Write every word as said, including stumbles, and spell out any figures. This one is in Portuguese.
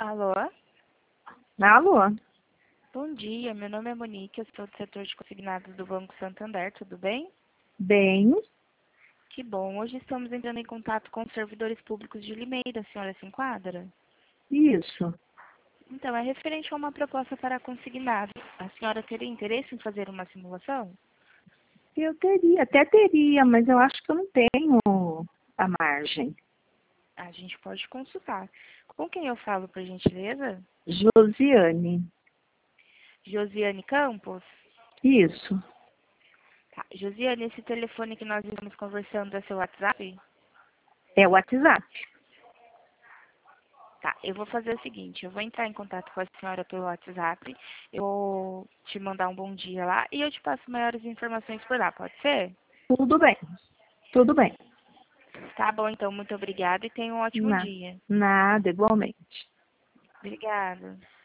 Alô? Alô? Bom dia, meu nome é Monique, eu sou do setor de consignados do Banco Santander, tudo bem? Bem, Que bom, hoje estamos entrando em contato com os servidores públicos de Limeira, a senhora se enquadra? isso. Então, é referente a uma proposta para consignados. A senhora teria interesse em fazer uma simulação? Eu teria, até teria, mas eu acho que eu não tenho a margem. A gente pode consultar. Com quem eu falo, por gentileza? Josiane. Josiane Campos? Isso. Tá. Josiane, esse telefone que nós estamos conversando é seu WhatsApp? É o WhatsApp. Tá, eu vou fazer o seguinte, eu vou entrar em contato com a senhora pelo WhatsApp, eu vou te mandar um bom dia lá e eu te passo maiores informações por lá, pode ser? Tudo bem. Tudo bem. Tá bom, então, muito obrigada e tenha um ótimo Na, dia. nada, igualmente. Obrigada.